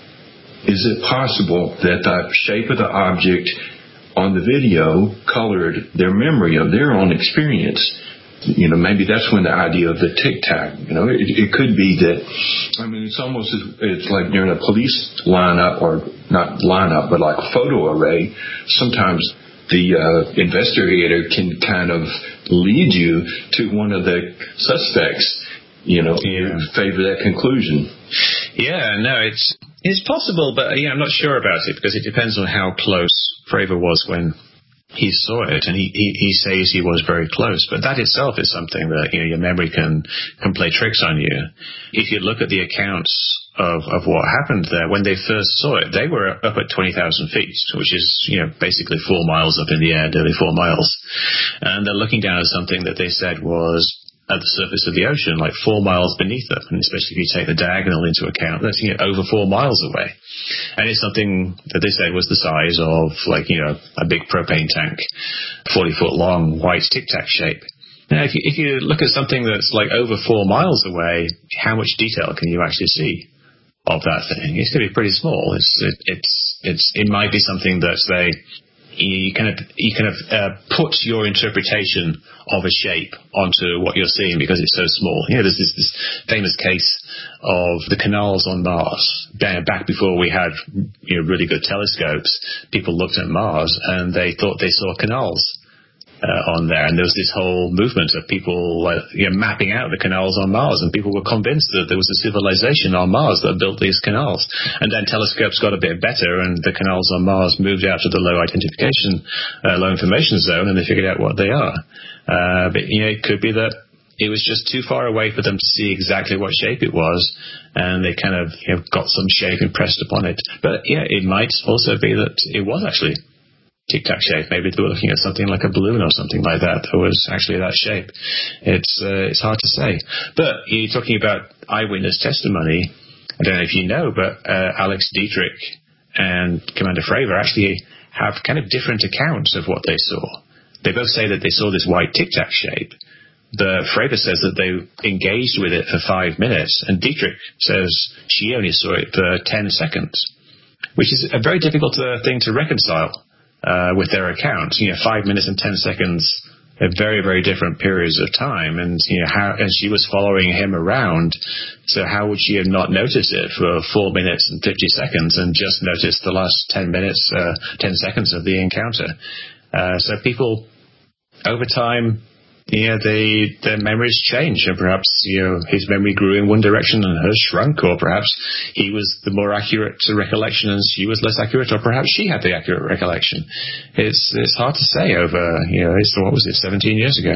is it possible that the shape of the object on the video colored their memory of their own experience? You know, maybe that's when the idea of the tic-tac, you know, it, it could be that, I mean, it's almost, it's like during a police lineup, or not lineup, but like a photo array. Sometimes the uh, investigator can kind of lead you to one of the suspects, you know, yeah. in favor of that conclusion. Yeah, no, it's it's possible, but yeah, I'm not sure about it, because it depends on how close Fravor was when he saw it, and he, he, he says he was very close, but that itself is something that, you know, your memory can, can play tricks on you. If you look at the accounts of, of what happened there, when they first saw it, they were up at twenty thousand feet, which is, you know, basically four miles up in the air, nearly four miles. And they're looking down at something that they said was at the surface of the ocean, like four miles beneath them. And especially if you take the diagonal into account, that's, you know, over four miles away. And it's something that they said was the size of, like, you know, a big propane tank, forty foot long, white tic-tac shape. Now, if you, if you look at something that's like over four miles away, how much detail can you actually see of that thing? It's going to be pretty small. It's it, it's it's it might be something that they you kind of you kind of uh, put your interpretation of a shape onto what you're seeing because it's so small. You know, there's this, this famous case of the canals on Mars. Back before we had you know really good telescopes, people looked at Mars and they thought they saw canals Uh, on there, and there was this whole movement of people uh, you know, mapping out the canals on Mars, and people were convinced that there was a civilization on Mars that built these canals. And then telescopes got a bit better, and the canals on Mars moved out to the low identification, uh, low information zone, and they figured out what they are. Uh, but you know, it could be that it was just too far away for them to see exactly what shape it was, and they kind of you know, got some shape impressed upon it. But yeah, it might also be that it was actually tic-tac shape. Maybe they were looking at something like a balloon or something like that that was actually that shape. It's uh, it's hard to say. But you're talking about eyewitness testimony. I don't know if you know, but uh, Alex Dietrich and Commander Fravor actually have kind of different accounts of what they saw. They both say that they saw this white tic-tac shape. The Fravor says that they engaged with it for five minutes, and Dietrich says she only saw it for ten seconds, which is a very difficult uh, thing to reconcile Uh, with their account. You know, five minutes and ten seconds are very, very different periods of time, and you know, how, and she was following him around, so how would she have not noticed it for four minutes and fifty seconds and just noticed the last ten minutes, uh, ten seconds of the encounter? Uh, so people, over time, you know, they, their memories change, and perhaps, you know, his memory grew in one direction and hers shrunk, or perhaps he was the more accurate recollection and she was less accurate, or perhaps she had the accurate recollection. It's it's hard to say over, you know, it's, what was it, seventeen years ago?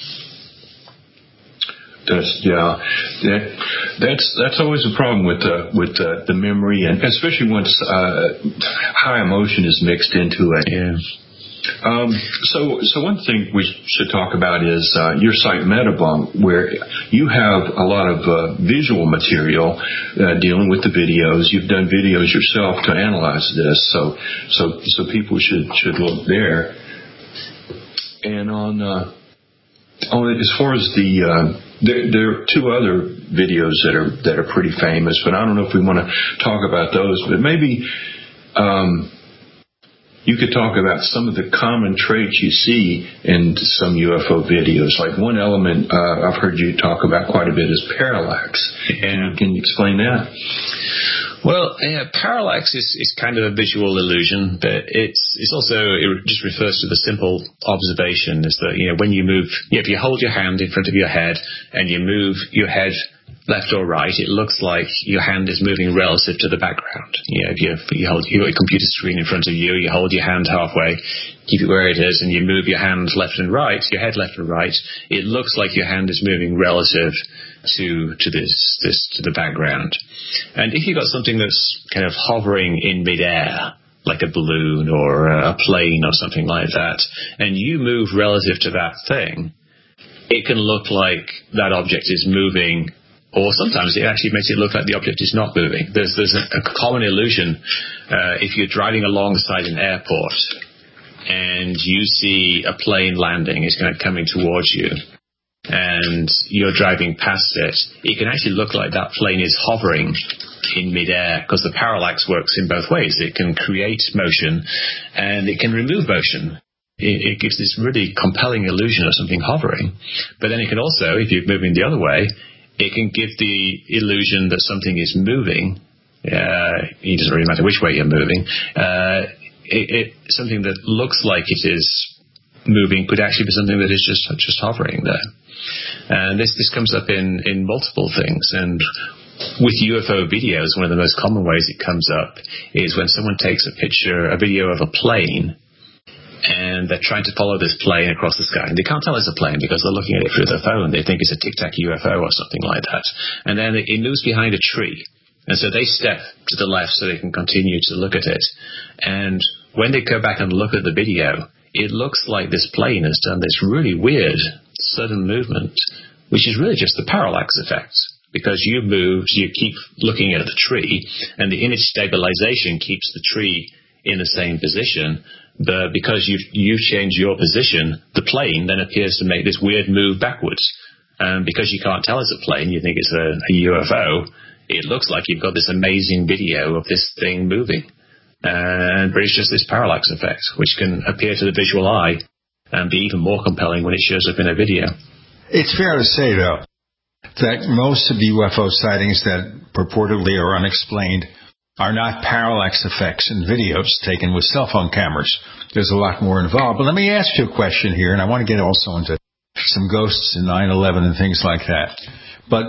That's, yeah, that, that's that's always a problem with uh, with uh, the memory, and especially once uh, high emotion is mixed into it. Yeah. Um, so, so one thing we should talk about is uh, your site Metabump, where you have a lot of uh, visual material uh, dealing with the videos. You've done videos yourself to analyze this, so so so people should should look there. And on uh, on as far as the uh, there, there are two other videos that are that are pretty famous, but I don't know if we want to talk about those. But maybe. Um, You could talk about some of the common traits you see in some U F O videos. Like one element uh, I've heard you talk about quite a bit is parallax. Yeah. Can you explain that? Well, yeah, parallax is, is kind of a visual illusion, but it's it's also, it just refers to the simple observation is that, you know, when you move, you know, if you hold your hand in front of your head and you move your head left or right, it looks like your hand is moving relative to the background. You know, if you, you hold your computer screen in front of you, you hold your hand halfway, keep it where it is, and you move your hand left and right, your head left and right, it looks like your hand is moving relative to to this this to the background. And if you've got something that's kind of hovering in midair, like a balloon or a plane or something like that, and you move relative to that thing, it can look like that object is moving, or sometimes it actually makes it look like the object is not moving. There's there's a, a common illusion uh, if you're driving alongside an airport and you see a plane landing, it's kind of coming towards you, and you're driving past it, it can actually look like that plane is hovering in midair because the parallax works in both ways. It can create motion and it can remove motion. It, it gives this really compelling illusion of something hovering. But then it can also, if you're moving the other way, it can give the illusion that something is moving. Uh, it doesn't really matter which way you're moving. Uh, it, it, something that looks like it is moving could actually be something that is just just hovering there. And this this comes up in, in multiple things. And with U F O videos, one of the most common ways it comes up is when someone takes a picture, a video of a plane, and they're trying to follow this plane across the sky. And they can't tell it's a plane because they're looking at it through their phone. They think it's a tic-tac U F O or something like that. And then it moves behind a tree. And so they step to the left so they can continue to look at it. And when they go back and look at the video, it looks like this plane has done this really weird sudden movement, which is really just the parallax effect. Because you move, you keep looking at the tree, and the image stabilization keeps the tree in the same position, but because you've, you've changed your position, the plane then appears to make this weird move backwards. And because you can't tell it's a plane, you think it's a, a U F O, it looks like you've got this amazing video of this thing moving. And but it's just this parallax effect, which can appear to the visual eye and be even more compelling when it shows up in a video. It's fair to say, though, that most of the U F O sightings that purportedly are unexplained are not parallax effects in videos taken with cell phone cameras. There's a lot more involved. But let me ask you a question here, and I want to get also into some ghosts and nine eleven and things like that. But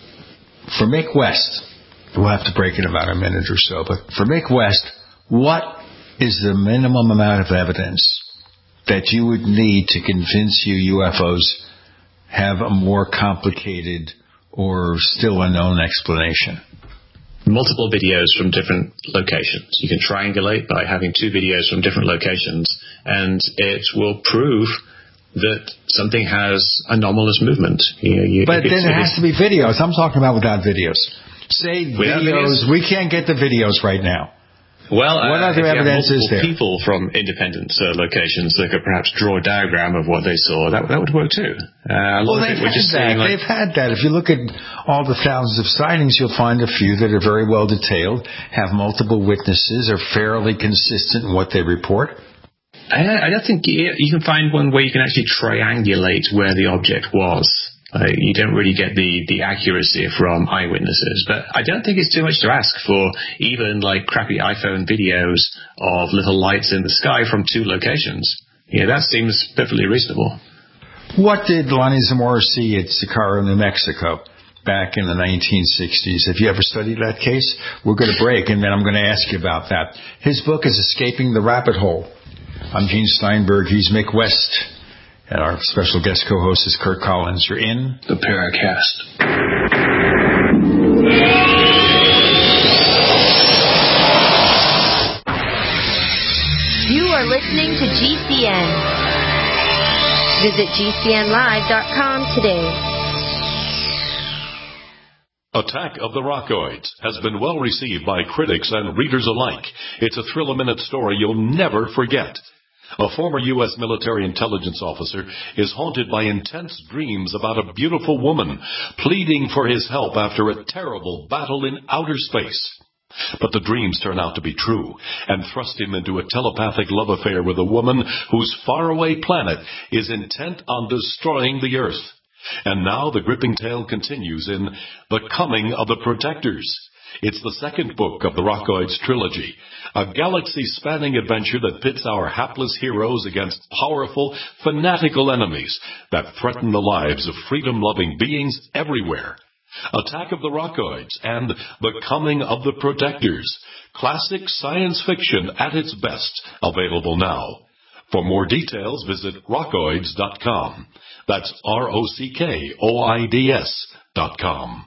for Mick West, we'll have to break in about a minute or so, but for Mick West, what is the minimum amount of evidence that you would need to convince you U F Os have a more complicated or still unknown explanation? Multiple videos from different locations. You can triangulate by having two videos from different locations, and it will prove that something has anomalous movement. You know, you, but then it has to be videos. I'm talking about without videos. Say videos, videos, we can't get the videos right now. Well, what uh, other if evidence you have is there? People from independent uh, locations that could perhaps draw a diagram of what they saw, that, that would work too. Uh, a lot well, of they've it we're had just that. like, They've had that. If you look at all the thousands of sightings, you'll find a few that are very well detailed, have multiple witnesses, are fairly consistent in what they report. I, I don't think you, you can find one where you can actually triangulate where the object was. Uh, you don't really get the, the accuracy from eyewitnesses. But I don't think it's too much to ask for even like crappy iPhone videos of little lights in the sky from two locations. Yeah, that seems perfectly reasonable. What did Lonnie Zamora see at Sicarro, New Mexico back in the nineteen sixties? Have you ever studied that case? We're going to break, and then I'm going to ask you about that. His book is Escaping the Rabbit Hole. I'm Gene Steinberg. He's Mick West. And our special guest co-host is Kurt Collins. You're in the Paracast. You are listening to G C N. Visit G C N live dot com today. Attack of the Rockoids has been well received by critics and readers alike. It's a thrill-a-minute story you'll never forget. A former U S military intelligence officer is haunted by intense dreams about a beautiful woman pleading for his help after a terrible battle in outer space. But the dreams turn out to be true and thrust him into a telepathic love affair with a woman whose faraway planet is intent on destroying the Earth. And now the gripping tale continues in The Coming of the Protectors. It's the second book of the Rockoids trilogy, a galaxy-spanning adventure that pits our hapless heroes against powerful, fanatical enemies that threaten the lives of freedom-loving beings everywhere. Attack of the Rockoids and The Coming of the Protectors, classic science fiction at its best, available now. For more details, visit rockoids dot com. That's R O C K O I D S dot com.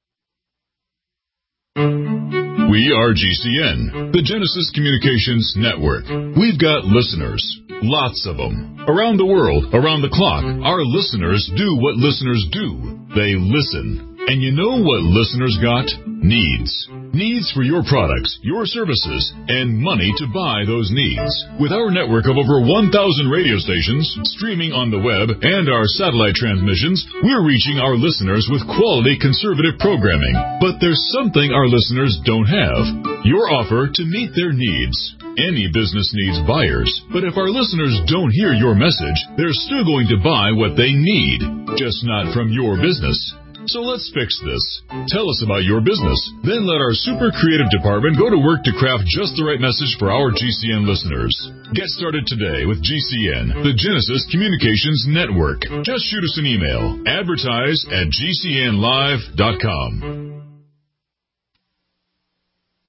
We are G C N, the Genesis Communications Network. We've got listeners, lots of them. Around the world, around the clock, our listeners do what listeners do. They listen. And you know what listeners got? Needs. Needs for your products, your services, and money to buy those needs. With our network of over one thousand radio stations, streaming on the web, and our satellite transmissions, we're reaching our listeners with quality conservative programming. But there's something our listeners don't have. Your offer to meet their needs. Any business needs buyers, but if our listeners don't hear your message, they're still going to buy what they need, just not from your business. So let's fix this. Tell us about your business. Then let our super creative department go to work to craft just the right message for our G C N listeners. Get started today with G C N, the Genesis Communications Network. Just shoot us an email. Advertise at G C N live dot com.